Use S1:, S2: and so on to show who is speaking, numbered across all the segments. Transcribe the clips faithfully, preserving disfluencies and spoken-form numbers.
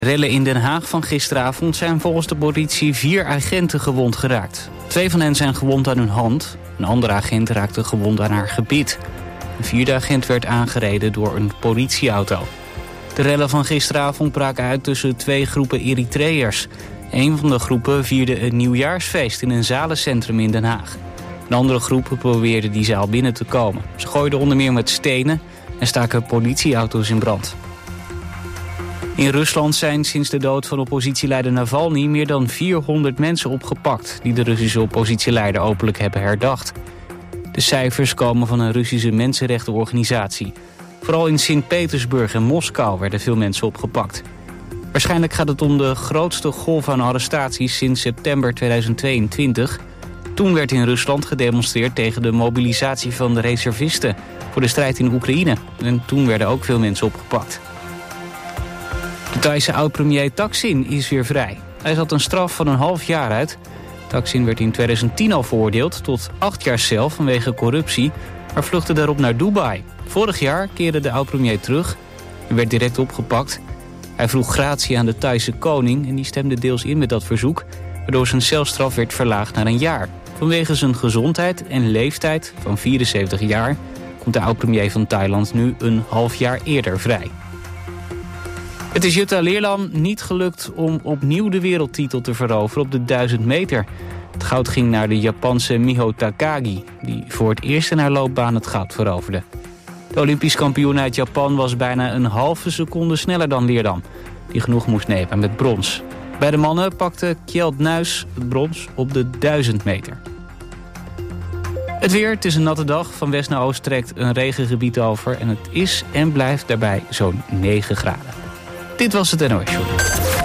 S1: Rellen in Den Haag van gisteravond zijn volgens de politie vier agenten gewond geraakt. Twee van hen zijn gewond aan hun hand. Een andere agent raakte gewond aan haar gebit. Een vierde agent werd aangereden door een politieauto. De rellen van gisteravond braken uit tussen twee groepen Eritreërs. Een van de groepen vierde een nieuwjaarsfeest in een zalencentrum in Den Haag. Een andere groep probeerde die zaal binnen te komen. Ze gooiden onder meer met stenen en staken politieauto's in brand. In Rusland zijn sinds de dood van oppositieleider Navalny meer dan vierhonderd mensen opgepakt die de Russische oppositieleider openlijk hebben herdacht. De cijfers komen van een Russische mensenrechtenorganisatie. Vooral in Sint-Petersburg en Moskou werden veel mensen opgepakt. Waarschijnlijk gaat het om de grootste golf aan arrestaties sinds september tweeduizend tweeëntwintig. Toen werd in Rusland gedemonstreerd tegen de mobilisatie van de reservisten voor de strijd in Oekraïne. En toen werden ook veel mensen opgepakt. De Thaise oud-premier Thaksin is weer vrij. Hij zat een straf van een half jaar uit. Thaksin werd in tweeduizend tien al veroordeeld tot acht jaar cel vanwege corruptie, maar vluchtte daarop naar Dubai. Vorig jaar keerde de oud-premier terug en werd direct opgepakt. Hij vroeg gratie aan de Thaise koning en die stemde deels in met dat verzoek, waardoor zijn celstraf werd verlaagd naar een jaar. Vanwege zijn gezondheid en leeftijd van vierenzeventig jaar komt de oud-premier van Thailand nu een half jaar eerder vrij. Het is Jutta Leerlam niet gelukt om opnieuw de wereldtitel te veroveren op de duizend meter. Het goud ging naar de Japanse Miho Takagi, die voor het eerst in haar loopbaan het goud veroverde. De Olympisch kampioen uit Japan was bijna een halve seconde sneller dan Leerdam, die genoeg moest nemen met brons. Bij de mannen pakte Kjeld Nuis het brons op de duizend meter. Het weer, het is een natte dag. Van west naar oost trekt een regengebied over en het is en blijft daarbij zo'n negen graden. Dit was het N O S Journal.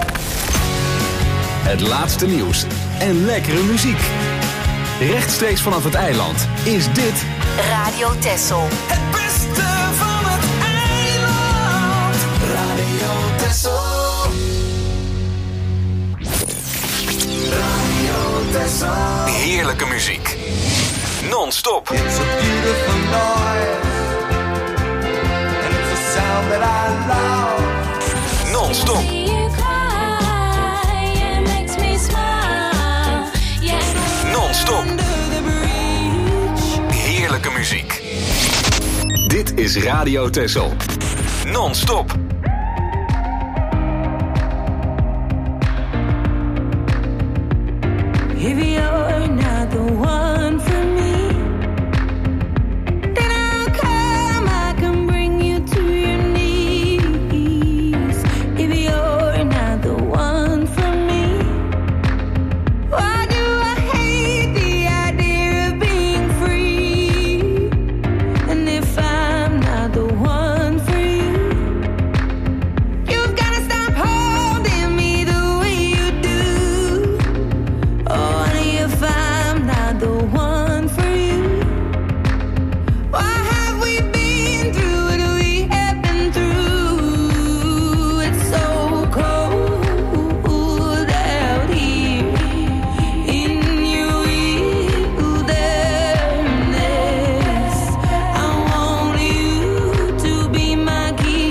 S2: Het laatste nieuws en lekkere muziek. Rechtstreeks vanaf het eiland is dit
S3: Radio Texel.
S4: Het beste van het eiland. Radio Texel. Radio Texel.
S2: heerlijke muziek. Non-stop.
S4: It's a beautiful noise. And it's a sound that I love.
S2: Non-stop. Non-stop. Heerlijke muziek. Dit is Radio Texel. Non-stop.
S5: If you're not the one for me, then I'll come, I can bring you to your knees. If you're not the one for me, why do I hate the idea of being free? And if I'm not the one for you, you've gotta stop holding me the way you do. Oh, honey, if I'm not the one for you, why have we been through what we have been through? It's so cold out here in your wilderness. I want you to be my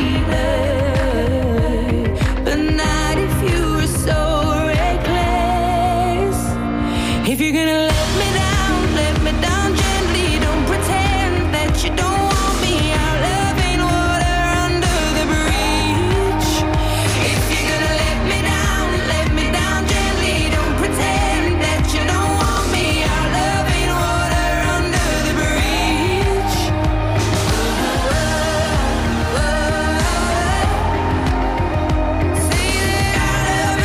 S5: keeper, but not if you were so reckless. If you're gonna let me down, let me down gently. Don't pretend that you don't want me. Our love ain't water under the bridge. If you're gonna let me down, let me down gently. Don't pretend that you don't want me. Our love ain't water under the bridge. Say that our love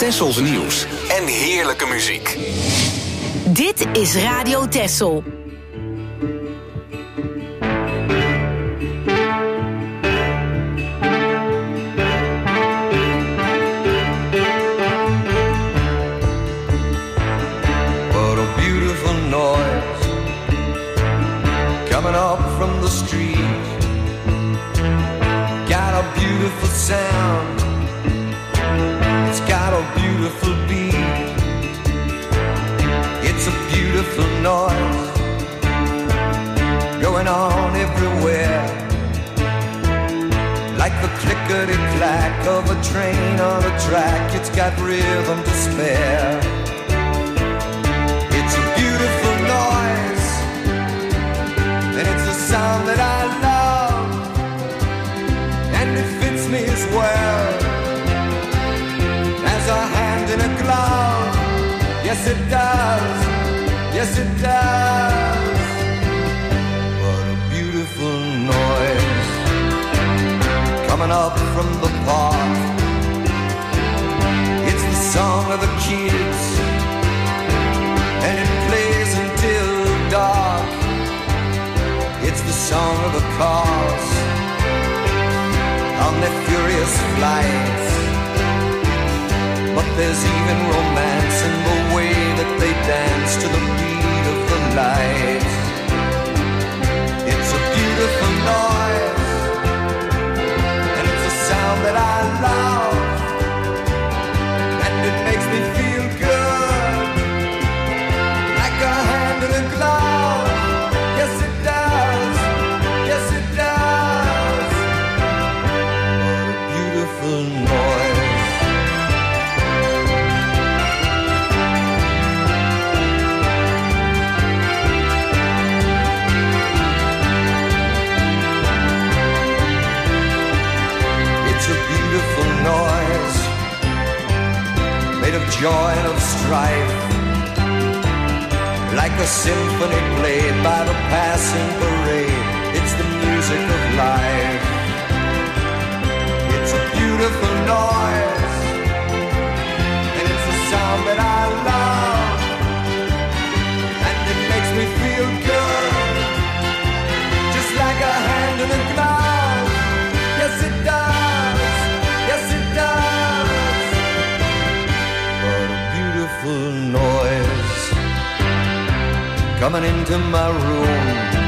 S2: Tessels nieuws en heerlijke muziek.
S3: Dit is Radio Tessel.
S4: What a beautiful noise coming up from the street. Got a beautiful sound. It's got a beautiful beat. It's a beautiful noise going on everywhere, like the clickety-clack of a train on a track. It's got rhythm to spare. It's a beautiful noise, and it's a sound that I love, and it fits me as well as a hand in a glove. Yes, it does. Yes, it does. What a beautiful noise coming up from the park. It's the song of the kids, and it plays until dark. It's the song of the cars on their furious flights. But there's even romance in the way that they dance to the beat of the lights. It's a beautiful noise, and it's a sound that I love, and it makes me feel good, like a hand in a glove. Yes, it does. Yes, it does. What a beautiful noise. Noise made of joy and of strife, like a symphony played by the passing parade. It's the music of life. It's a beautiful noise, and it's a sound that I love, and it makes me feel good, just like a hand in a glove. Yes, it does. Noise coming into my room,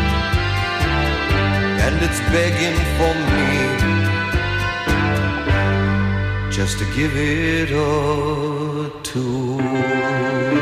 S4: and it's begging for me just to give it a tune.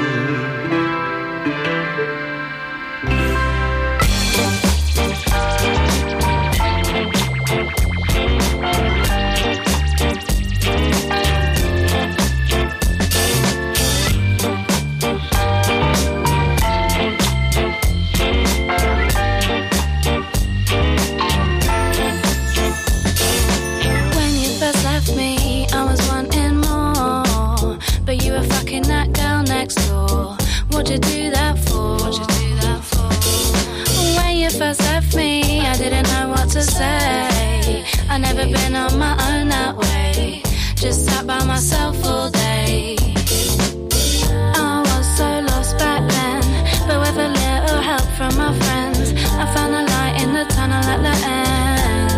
S5: What'd you do that for? What'd you do that for? When you first left me, I didn't know what to say. I never been on my own that way. Just sat by myself all day. I was so lost back then, but with a little help from my friends, I found a light in the tunnel at the end.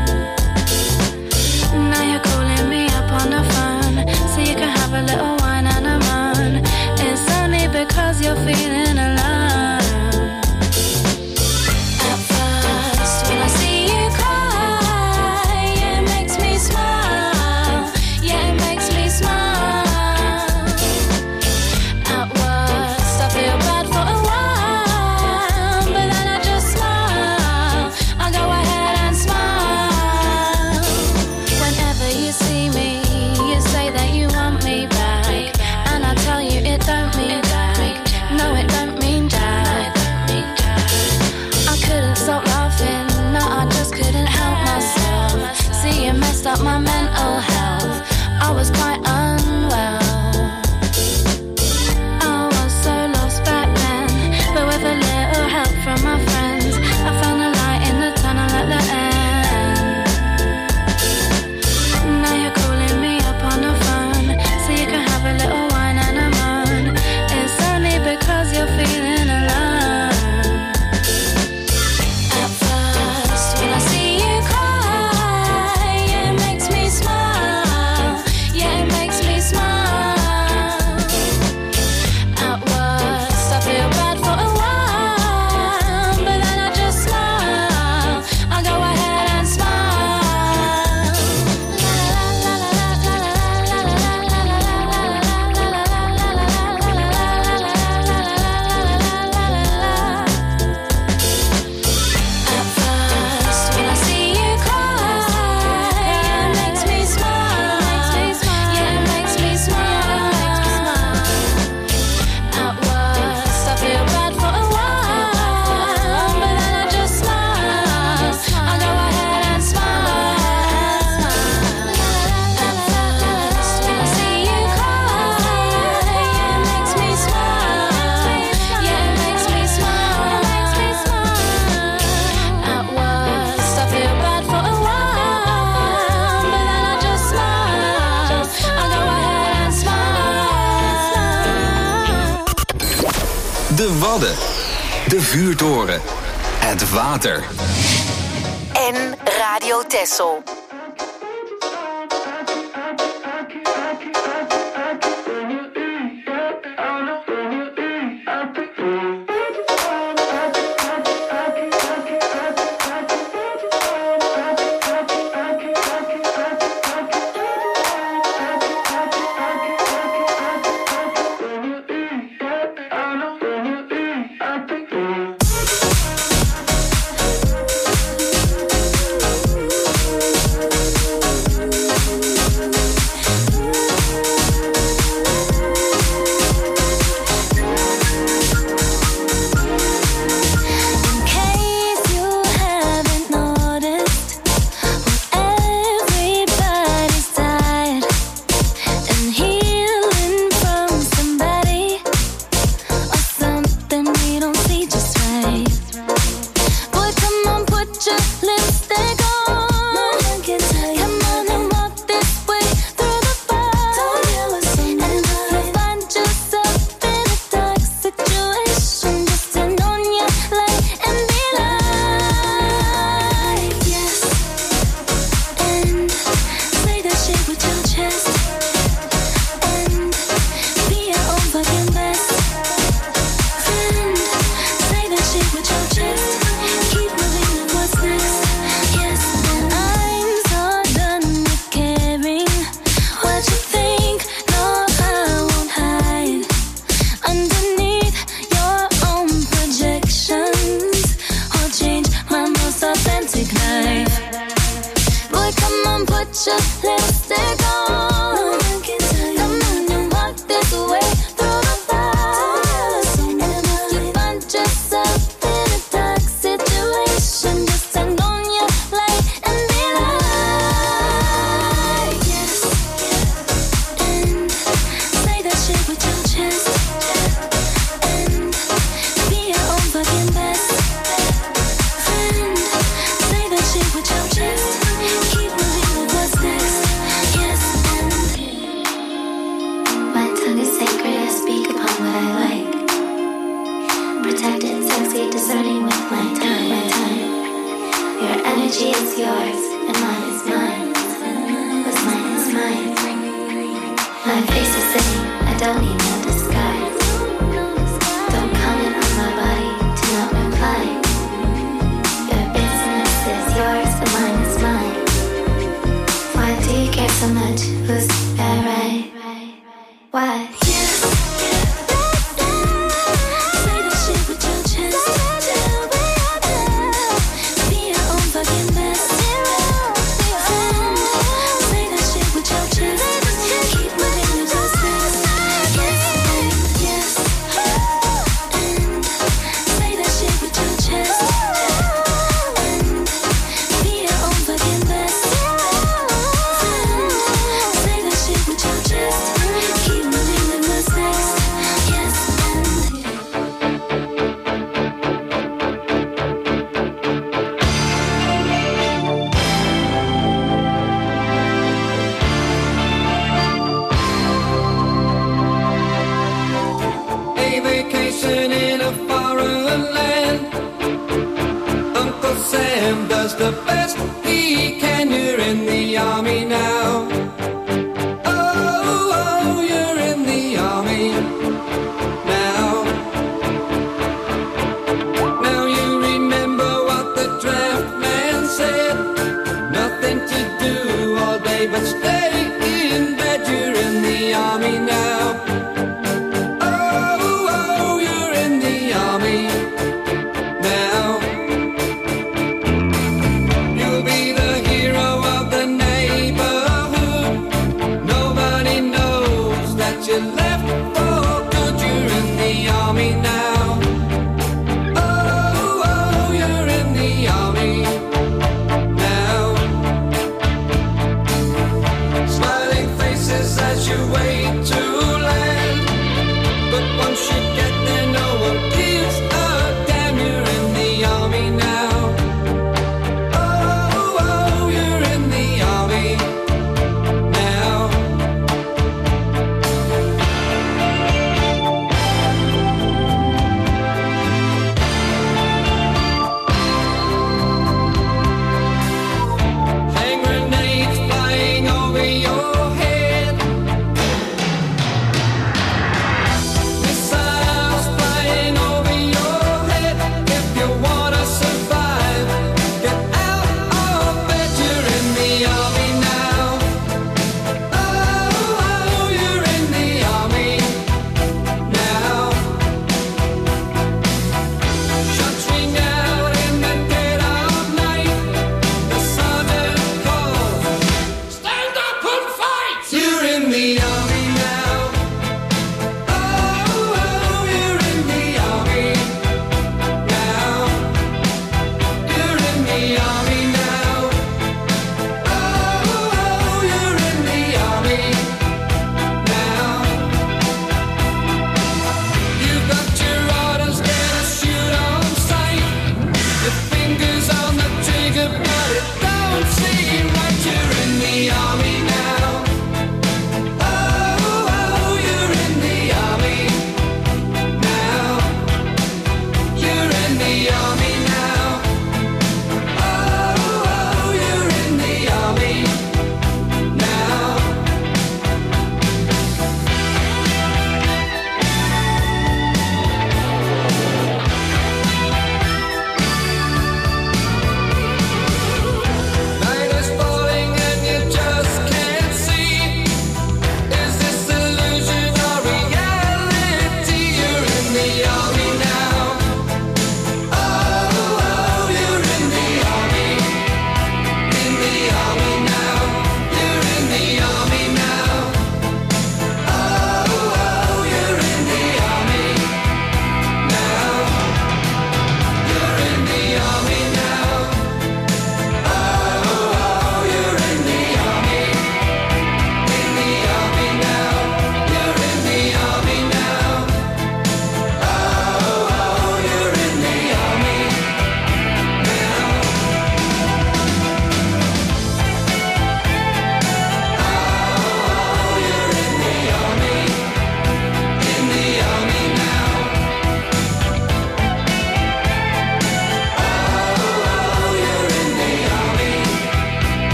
S5: Now you're calling me up on the phone, so you can have a little wine and a moan. It's only because you're feeling alone. At first, when I see you cry, it makes me smile. Yeah, it makes me smile. At worst, I feel bad for a while, but then I just smile. I go ahead and smile. Whenever you see me, you say that you want me back, and I tell you it don't mean that. No, it don't mean that. I couldn't stop laughing, no, I just couldn't help myself. See, you messed up my mental health. I was quite unwell. I was so lost back then, but with a little help from my friends, I found a light in the tunnel at the end. Now you're calling me up on the phone, so you can have a
S2: De Wadden. De Vuurtoren. Het water.
S3: En Radio Texel.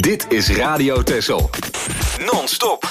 S2: Dit is Radio Texel. Non-stop.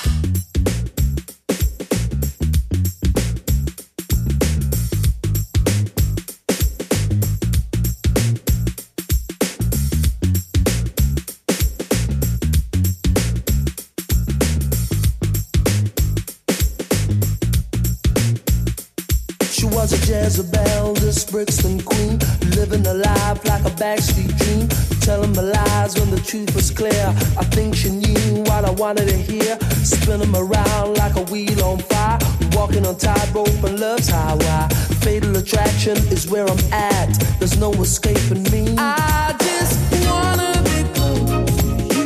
S6: Was a Jezebel, this Brixton queen, living a life like a backstreet dream, telling my lies when the truth was clear. I think she knew what I wanted to hear, spinning them around like a wheel on fire, walking on tightrope and love's highway. Fatal attraction is where I'm at, there's no escaping me. I just wanna be close to you,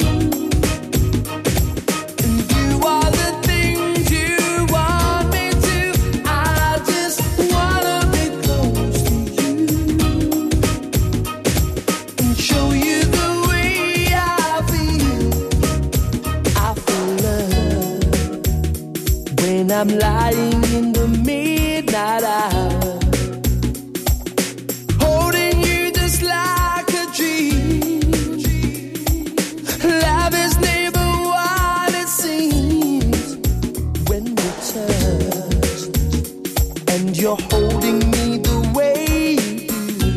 S6: and do all the things you want me to. I just wanna be close to you and show you the way I feel. I feel love when I'm lying in the midnight hour, holding you just like a dream. Love is never what it seems when we touch, and you're holding me the way you do.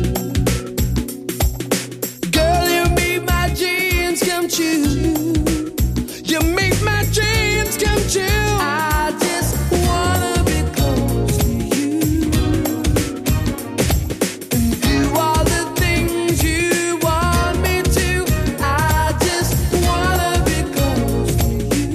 S6: Girl, you make my dreams come true. You make my dreams come true. I just wanna be close to you and do all the things you want me to. I just wanna be close to you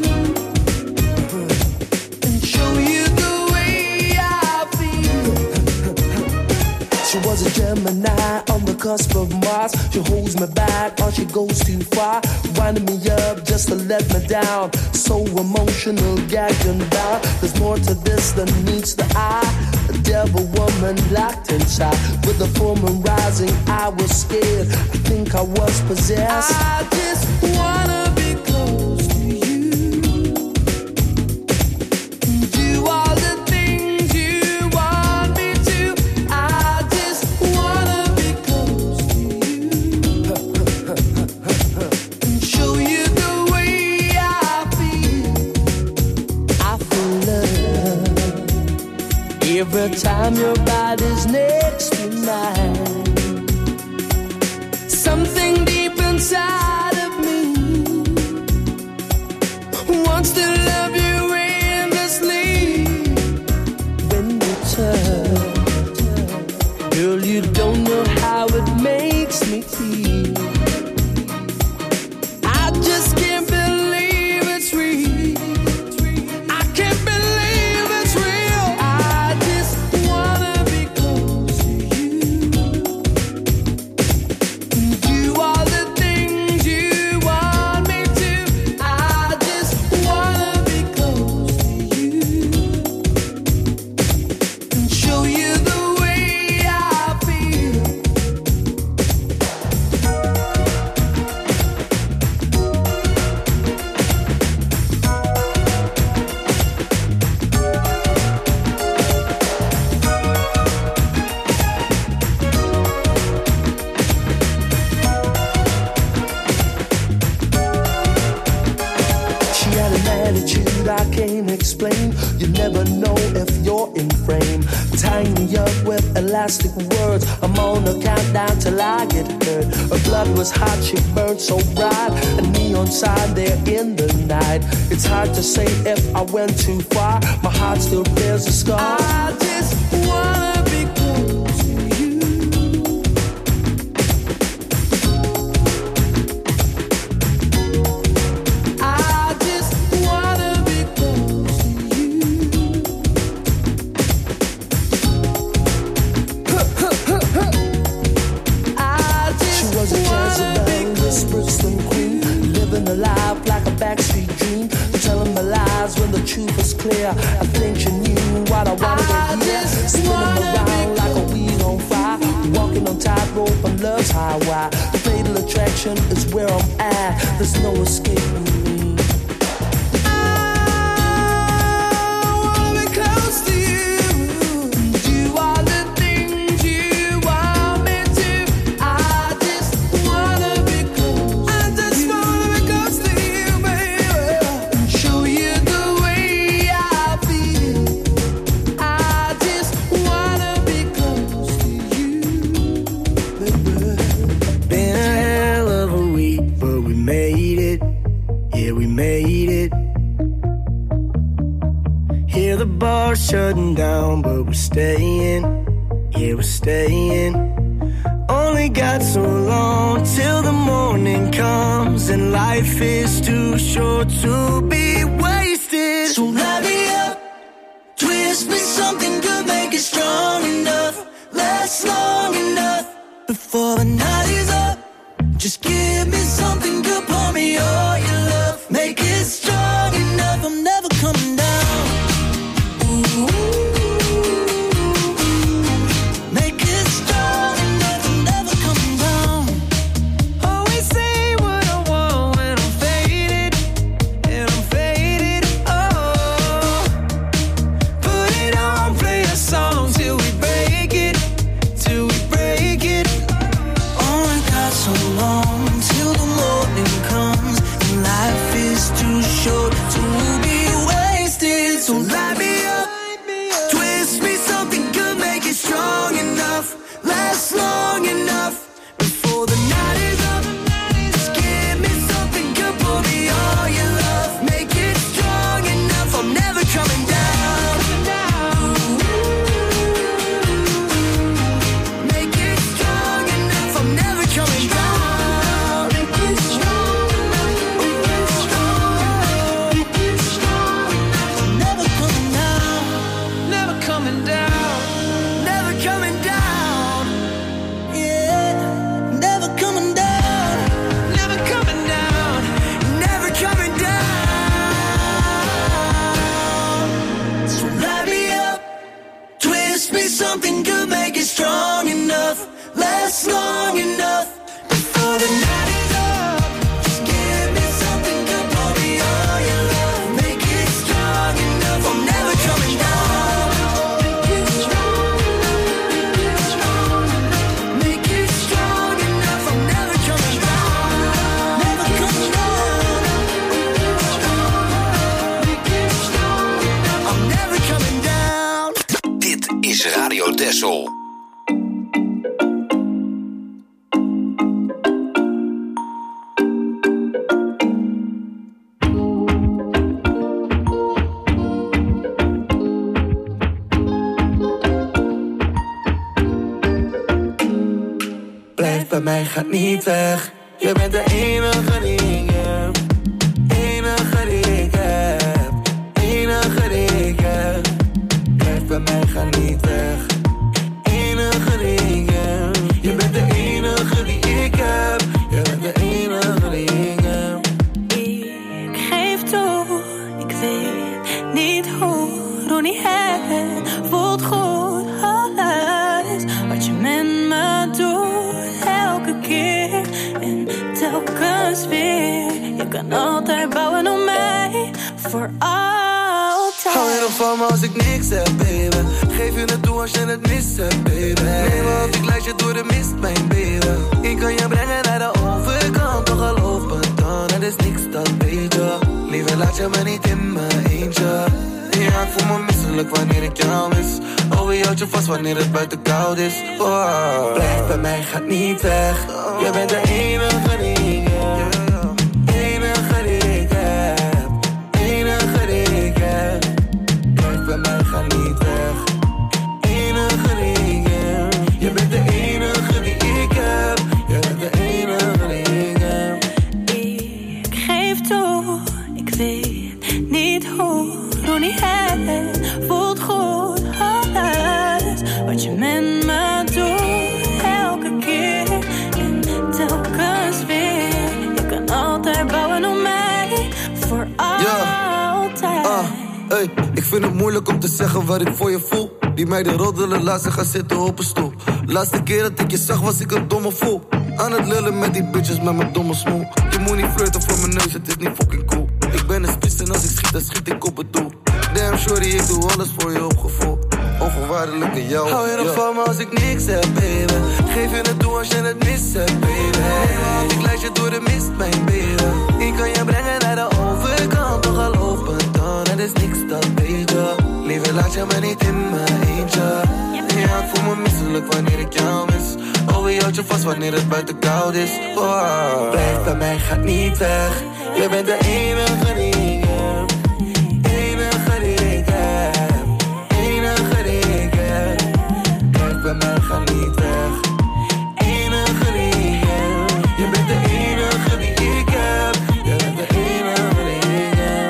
S6: and show you the way I feel. She was a Gemini on the cusp of Mars. She holds me back or she goes too far, winding me up just to let me down. So emotional, gagged and bound. There's more to this than meets the eye. A devil woman locked inside. With the full moon rising, I was scared. I think I was possessed. I just wanna be close to you and do all the things you want me to. I just wanna be close to you and show you the way I feel. I feel love every time your body's next to mine. Something deep inside of me wants to love you endlessly. When we touch, girl, you don't know how it makes me feel. I just can't believe it's real. I can't believe it's real. I just wanna be close to you and do all the things you want me to. I just wanna be close to you and show you the way I feel. She had an attitude I can't explain. You never know if you're in frame. Tying me up with elastic words. I'm on a countdown till I get hurt. Her blood was hot, she burned so bright. A neon sign there in the night. It's hard to say if I went too far. My heart still bears a scar. I just wanna be close to you. I just wanna be close to you. I just she was a Jezebel, this Brixton queen, living a life like a backstreet dream, telling my lies when the truth was clear. I think she knew what I wanted to hear, spinning around like a wheel on fire, walking on tightrope on love's highway. Fatal attraction is where I'm at, there's no escaping me. I wanna be close to you, do all the things you want me to. I just wanna be close. I just shutting down, but we're staying. Yeah, we're staying. Only got so long till the morning comes, and life is too short to be wasted.
S7: So light me up, twist me something good, make it strong enough, last long enough before the night is up. Just give me something good, pour me all your love, make it strong enough. I'm never coming down. Ooh. Make it strong enough, I'm never coming down.
S6: Always say what I want when I'm faded, and I'm faded. Oh, put it on, play a song till we break it, till we break it.
S7: Only got so long till the morning comes, and life is too short to be wasted.
S6: So light me up, twist me something good, make it strong enough, last long enough before the night is up. Just give me something good, pour me all your love, make it strong enough. I'm never coming down. Make it strong enough. I'm never coming down. Make it strong enough. Make it strong. Make it strong enough.
S7: I'm never coming down.
S6: Never coming down. Never coming down.
S7: Yeah, never coming down.
S6: Never coming down. Never coming down.
S7: So light me up, twist me something good, make it strong enough, last long enough before the night is up. Just give me something good, pour me all your love, make it strong enough. I'm never coming down.
S6: Make it strong enough. Make it strong enough. I'm never coming down.
S7: Never coming down.
S6: Make it strong enough. I'm never coming down.
S2: Dit is Radio Texel.
S6: Blijf bij mij, gaat niet weg. Je bent de enige die ik heb. Enige die ik heb. Enige die ik heb. Blijf bij mij, ga niet weg. Enige die ik heb. Je bent de enige die ik heb. Je bent de enige die ik heb.
S5: Ik geef toe, ik weet niet hoe, hoe niet het voelt goed. Alles wat je met me doet, elke keer en telkens weer. Je kan altijd bouwen op mij, voor altijd.
S6: Hou je nog van me als ik niks heb, baby? Geef je het toe als je het mis hebt, baby. Neem me op, ik leid je door de mist, mijn baby. Ik kan je brengen naar de overkant, toch geloof me dan, het is niks, dat weet je. Liever laat je me niet in mijn eentje. Ja, ik voel me misselijk wanneer ik jou mis. Oh, wie houdt je vast wanneer het buiten koud is? Oh. Blijf bij mij, gaat niet weg. Je bent de enige die ik heb. Enige die ik heb. Enige die ik heb. Blijf bij mij, ga niet weg. Enige die ik heb. Je bent de enige die ik heb. Je bent de enige die ik heb.
S5: Ik geef toe, ik weet niet hoe, hoe niet het voelt goed. Alles wat je met me doet, elke keer en telkens weer. Je kan altijd bouwen op mij, voor altijd.
S6: Ah, hey, ik vind het moeilijk om te zeggen wat ik voor je voel. Die meiden roddelen, laat ze gaan zitten op een stoel. Laatste keer dat ik je zag was ik een domme fool. Aan het lullen met die bitches met mijn domme smoel. Je moet niet flirten voor mijn neus, het is niet fucking cool. Ik ben een spits en als ik schiet, dan schiet ik op het doel. Damn shorty, ik doe alles voor je op gevoel. Onvoorwaardelijke jou. Hou je nog van me als ik niks heb, baby? Geef je het toe als je het mis hebt, baby. Want ik leid je door de mist, mijn baby. Ik kan je brengen naar de overkant, toch geloof me dan, het is niks, dat weet je. Liever laat je me niet in mijn eentje. Ja, ik voel me misselijk wanneer ik jou mis. Oh, wie houdt je vast wanneer het buiten koud is? Oh. Blijf bij mij, gaat niet weg. Je bent de enige die ik heb. Enige die ik heb. bij mij, ga niet weg. Enige die ik heb. Je bent de enige die ik heb. Je bent de enige die ik heb.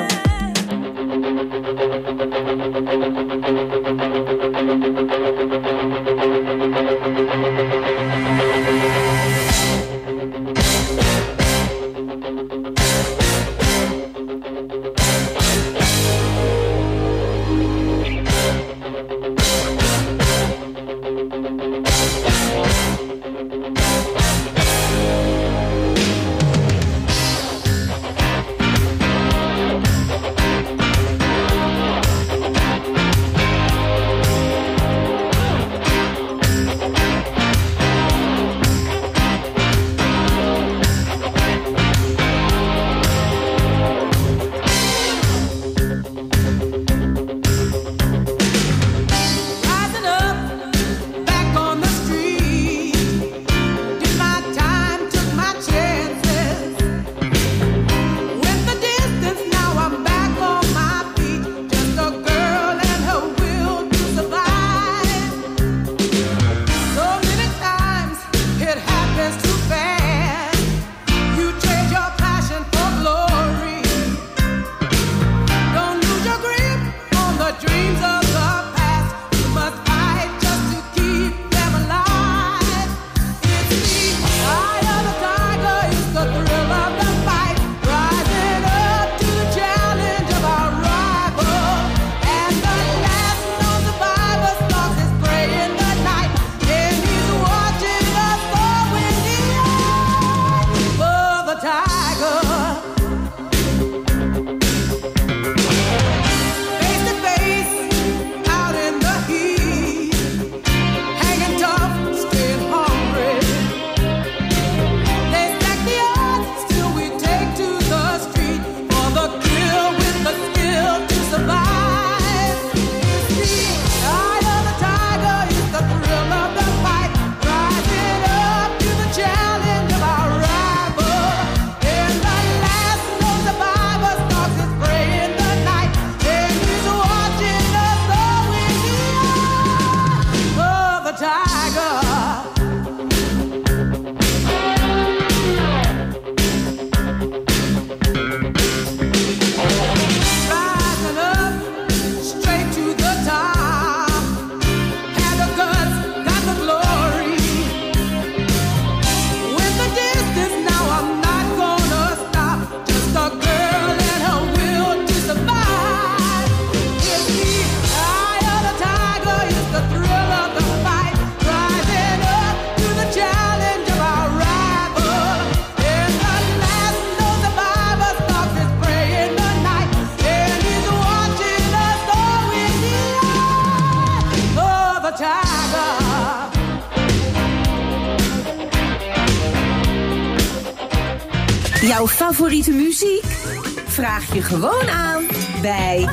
S8: Jouw favoriete muziek? Vraag je gewoon aan bij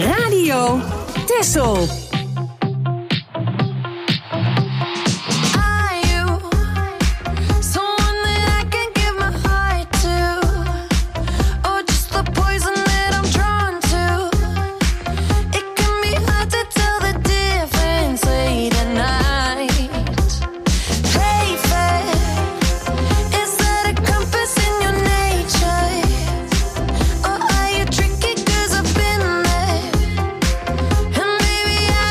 S8: Radio Texel.
S9: Baby, I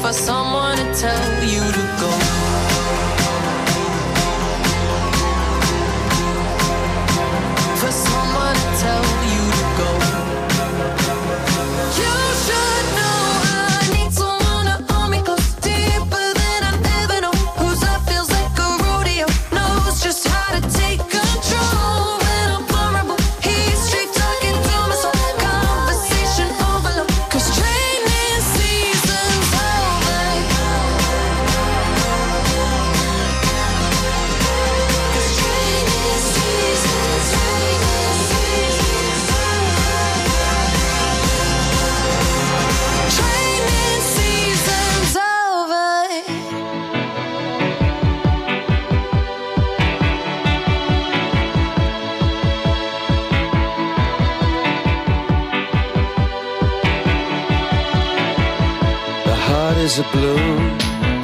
S9: for someone to tell you to go. For someone to tell you to go. You should know I need someone to hold me close, deeper than I've ever known. Whose love feels like a rodeo, knows just how to take control. When I'm vulnerable, he's straight talking to my soul. Conversation overload, 'cause training season's over. 'Cause training season's, training season's over. Training season's over.
S6: The heart is a balloon,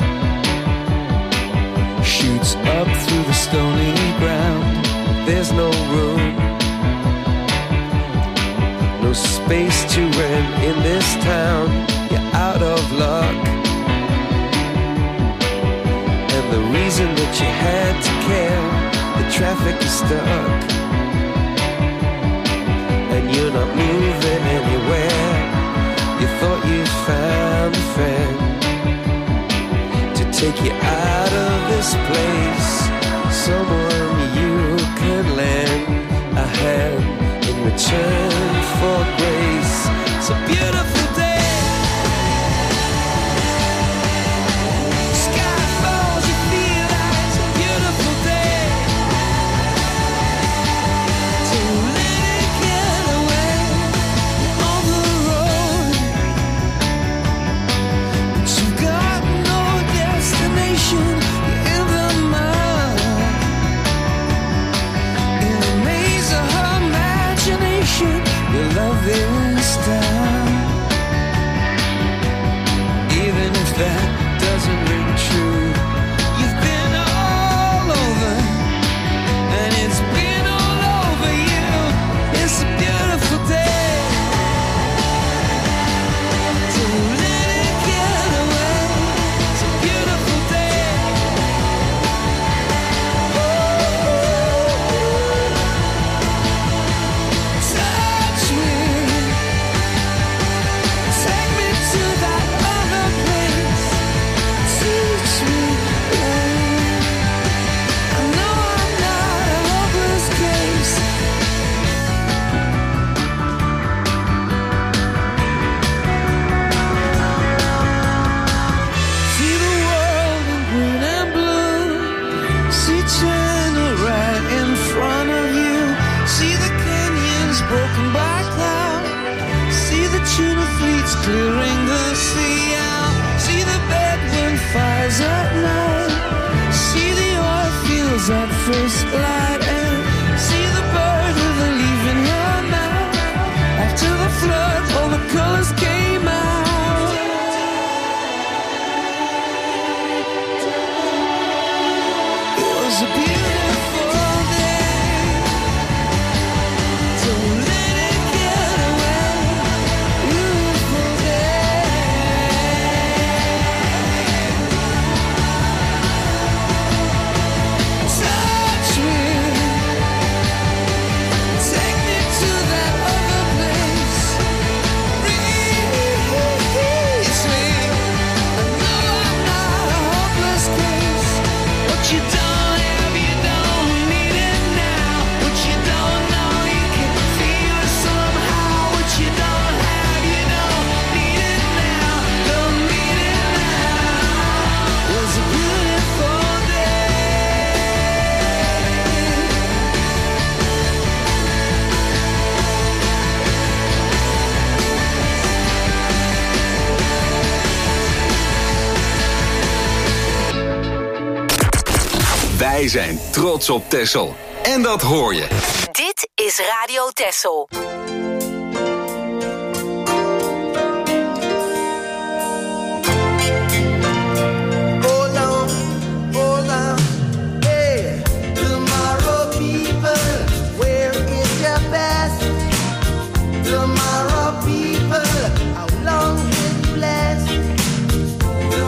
S6: shoots up through the stony ground. There's no room, no space to rent in this town. You're out of luck, and the reason that you had to care, the traffic is stuck, and you're not moving anywhere. You thought you found a friend to take you out of this place, someone you can lend a hand in return for grace. It's a beautiful day. Sky falls, you feel like it's a beautiful day. So let it get away on the road. But you've got no destination. You're in the mud, in a maze of her imagination. Your love is down. Even if that doesn't ring true, you've been all over, and it's been all over you. It's a beautiful day. So let it get away. It's a beautiful day. Touch me, take me to that other place. Teach me, babe. I know I'm not a hopeless case. See the world in green and blue. See China right in front of you. See the canyons broken by cloud. See the tuna fleets clearing the sea out. See the bedouin fires at night. See the oil fields at first light. And see the bird with a leaf in her mouth. After the flood, all the colors came out. It was a beautiful day. So let it get away. Beautiful day. Touch me, take me to that other place. Release me. I know I'm not a hopeless case. What you don't have, you don't need it now. What you don't know, you can feel it somehow. What you don't have, you don't need it now. Don't need it now. Was a beautiful day.
S2: Wij zijn trots op Texel. En dat hoor je.
S3: Dit is Radio Texel.
S4: Hold on, hold on, hey, tomorrow people, where is your best? Tomorrow people, how long is blessed?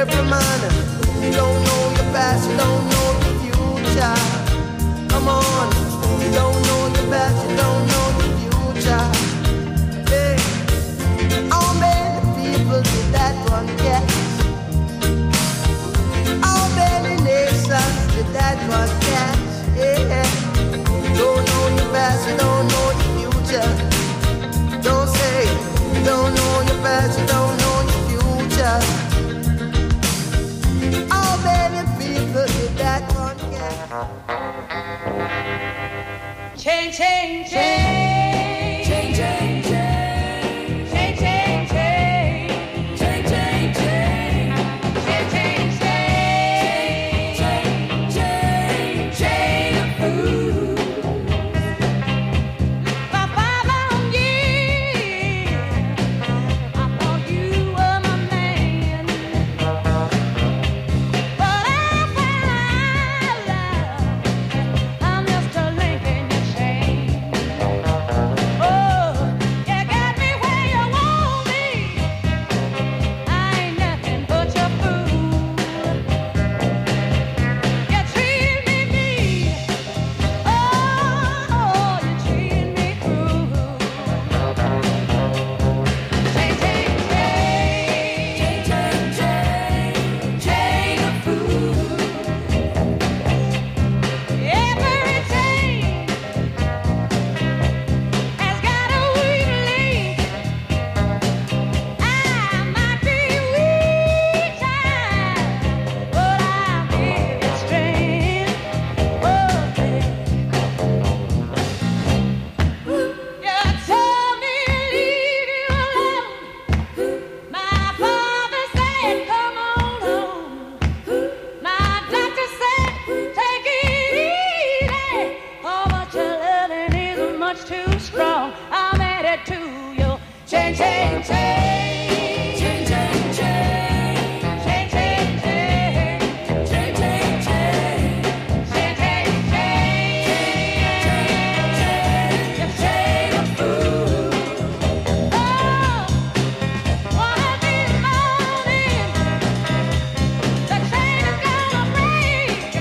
S6: every man. You don't know your past, you don't know your future. Come on, you don't know your past, you don't know your future. Hey, how many people did that one get? How many nations did that one catch? Yeah, you don't know your past, you don't know your future. Don't say you don't know your past, you don't know your future. How many people did that one get?
S5: Change, change, change, change, change, change, change, change, change, change, change, change, change, change, change of food. For five long years, I thought you were my man, but I found out I'm just a link in your chain. Oh, you got me where you want me. I ain't nothing but your fool. You treat me mean. Oh, you treat me cruel. Change, change, change, change, change, change of food. Every change has got a weak link. I might be weak, but I give you strength. Oh, you told me to leave you alone. My father said, come on home. My doctor said, take it easy. Oh, but your loving is much too strong. I'm headed to you. Change, change, change, change, change, change, change, change, change, change, change, change, change, change, change of food. Oh, one of these mornings, the chain is gonna break.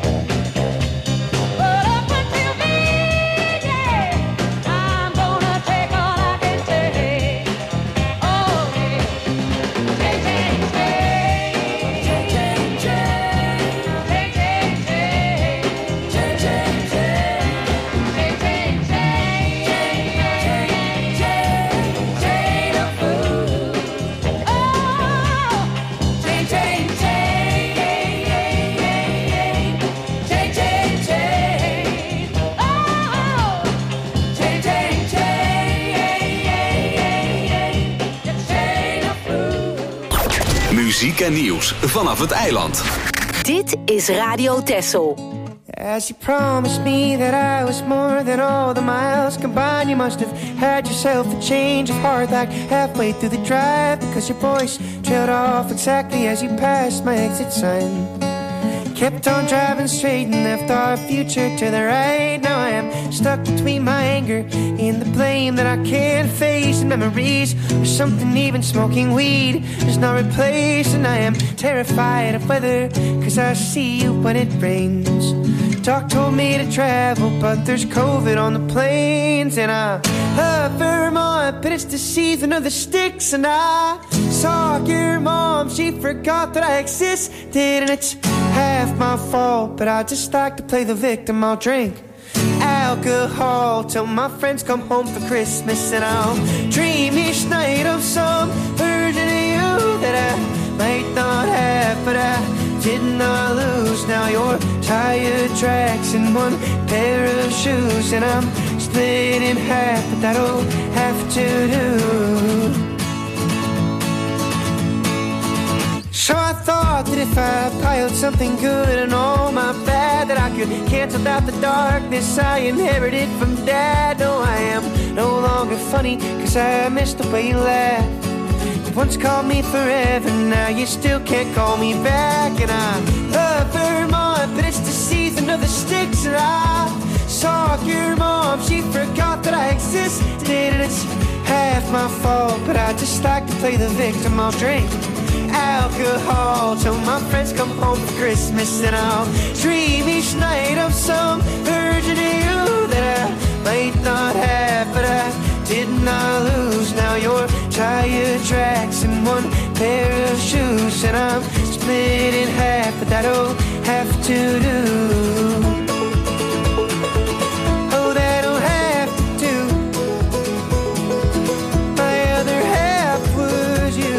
S5: But up until then, yeah, I'm gonna take all I can take. Oh, yeah. Change, change, change, change, change, change, change, change, change, change, change, change, change, change, change, change, change, change, change, change, of food. Oh, change, change, change, change, change, change, change, change, oh, change, change, change, change of food.
S2: Muziek en nieuws vanaf het eiland.
S3: Dit is Radio Texel.
S6: As you promised me that I was more than all the miles combined, you must have had yourself a change of heart like halfway through the drive, because your voice trailed off exactly as you passed my exit sign. Kept on driving straight and left our future to the right. Now I am stuck between my anger and the blame that I can't face, and memories or something even smoking weed does not replace. And I am terrified of weather, cause I see you when it rains. Doc told me to travel, but there's COVID on the planes. And I love Vermont, but it's the season of the sticks. And I saw your mom, she forgot that I existed. And it's half my fault, but I just like to play the victim. I'll drink alcohol till my friends come home for Christmas, and I'll dream each night of some version of you that I might not have, but I did not lose. Now your tire tracks in one pair of shoes, and I'm split in half, but that'll have to do. So I thought that if I piled something good and all my bad, that I could cancel out the darkness I inherited from Dad. No, I am no longer funny, cause I missed the way you laughed. You once called me forever, now you still can't call me back. And I love Vermont, but it's the season of the sticks. And I saw your mom, she forgot that I existed. And it's half my fault, but I just like to play the victim. I'll drink
S10: alcohol till my friends come home for Christmas, and I'll dream each night of some version of you that I might not have, but I did not lose. Now you're tired tracks and one pair of shoes, and I'm split in half, but that'll have to do. Oh, that'll have to do. My other half was you.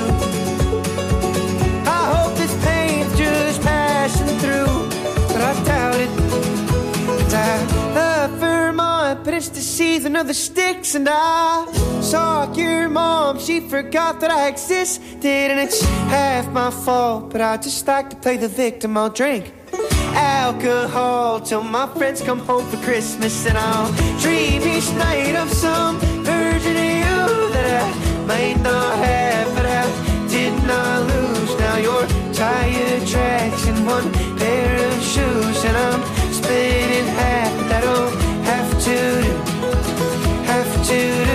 S10: I hope this pain's just passing through, but I doubt it. And I love Vermont, but it's the season of the sticks, and I saw your mom, she forgot that I existed, and it's half my fault, but I just like to play the victim. I'll drink alcohol till my friends come home for Christmas, and I'll dream each night of some version of you that I might not have, but I did not lose. Now you're tired tracks and one pair of shoes, and I'm split in half, but that'll have to do, have to do.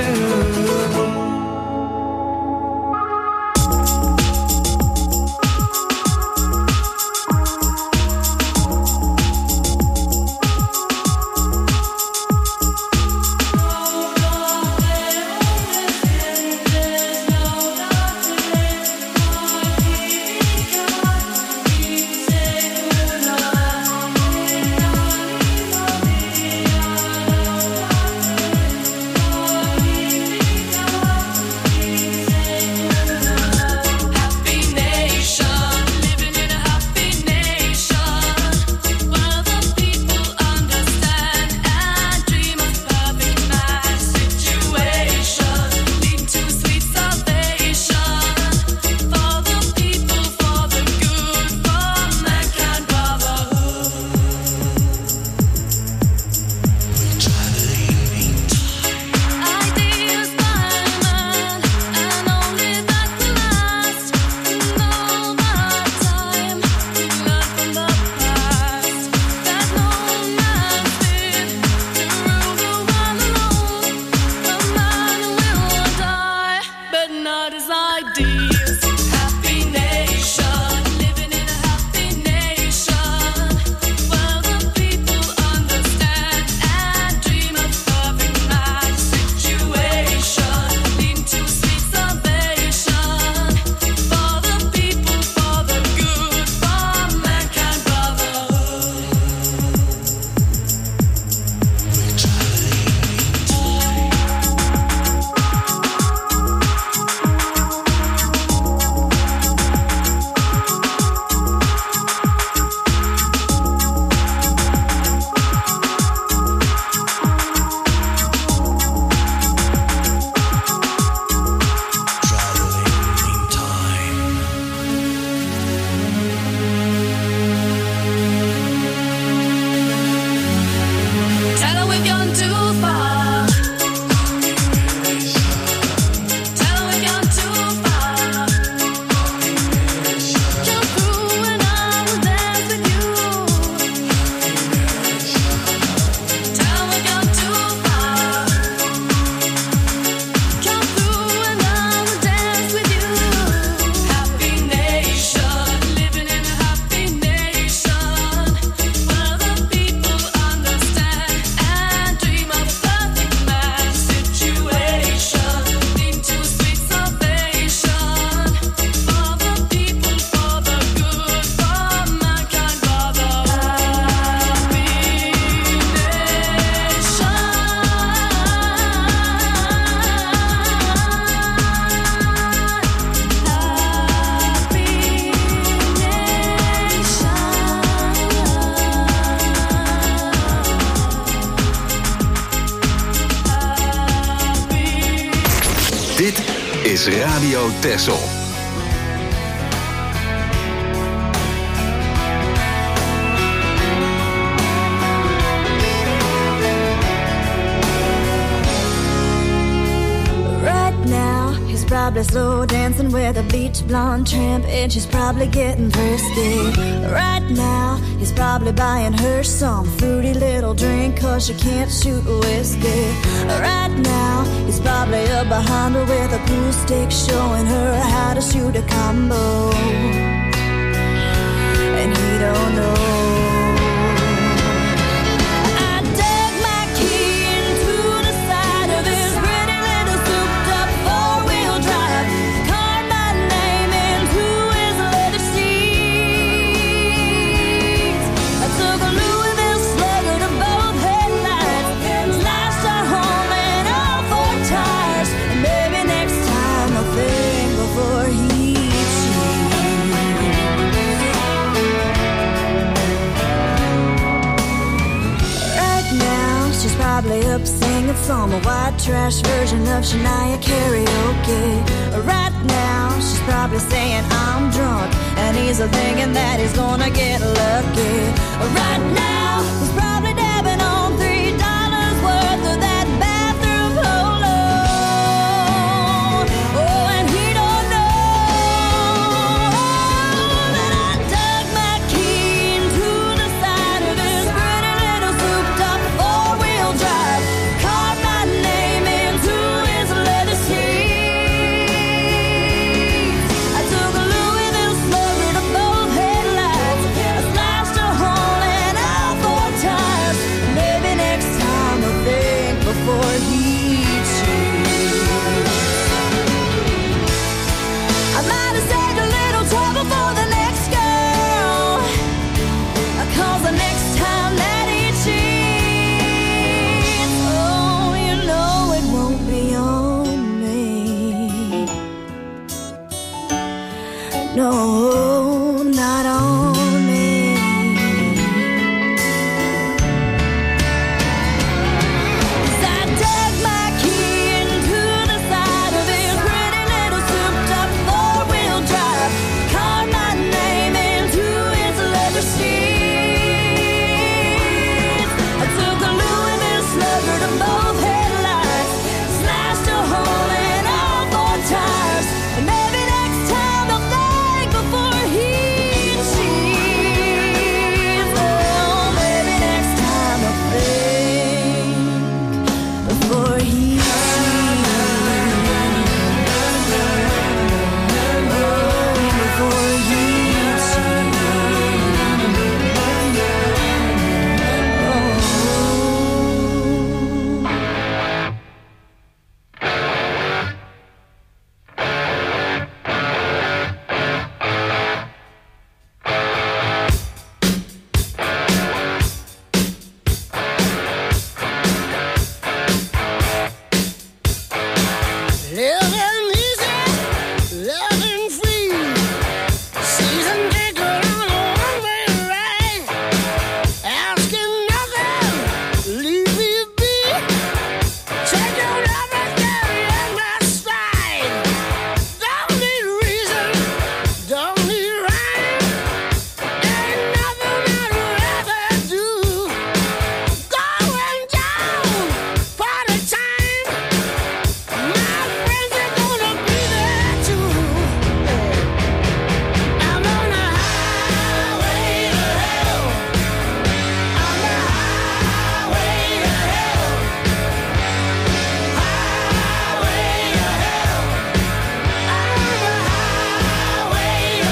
S2: Dit is Radio Texel.
S11: Probably slow dancing with a beach blonde tramp, and she's probably getting thirsty. Right now, he's probably buying her some fruity little drink, cause she can't shoot whiskey. Right now, probably up behind her with a pool stick, showing her how to shoot a combo. some white trash version of Shania karaoke. Right now, she's probably saying I'm drunk, and he's thinking that he's gonna get lucky. Right now, he's probably dabbing on three dollars worth of that bathroom polo. Oh, and he don't know that I dug my key into the side of his pretty little souped-up four-wheel drive, carved my name into his leather seats. I took a Louisville slugger to both headlights. I slashed a hole in all four tires. Maybe next time I'll think before he cheats. I might have saved a little trouble for the next girl, 'cause the next time that he cheats, oh, you know it won't be on me. No, not on me. 'Cause I dug my key into the side of his pretty little souped-up four-wheel drive, carved my name into his leather seats. I took a Louisville slugger to both headlights, slashed a hole in all four tires. And maybe next time I'll think before he cheats. Oh, maybe next time I'll think before he cheats. Oh, before he cheats.
S12: Living easy, loving free. Season ticket on a one-way ride. Asking nothing, leave me be. Take your love and carry in my stride. Don't need reason, don't need rhyme. Ain't nothing I'd rather do. Going down, party time. My friends are gonna be there too. I'm on the highway to hell. On the highway to hell. Highway to hell. On the highway to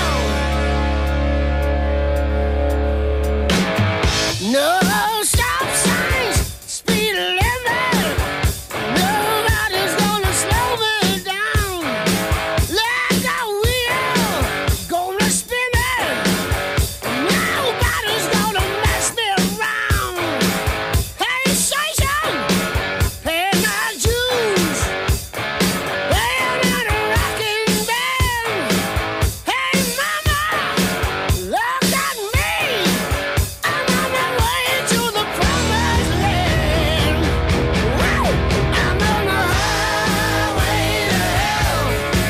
S12: hell. No stop signs, speed limit. Nobody's gonna slow me down. Like a wheel, gonna spin it. Nobody's gonna mess me around. Hey, station, pay my dues. Playing in a rocking band. Hey, mama, look at me. I'm on my way to the promised land. Wow, I'm on the highway to hell.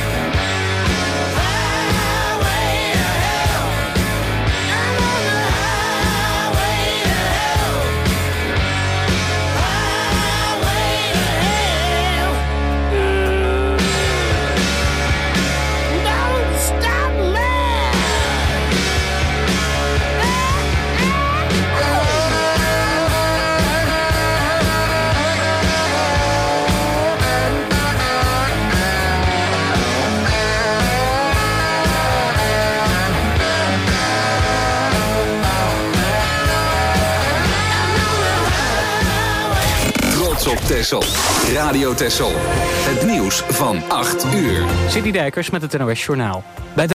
S12: Highway to hell. I'm on the highway to hell. Highway to hell. Mm. Don't stop me.
S2: Trots op Texel. Radio Texel. Het nieuws van acht uur.
S1: City Dijkers met het N O S Journaal. Bij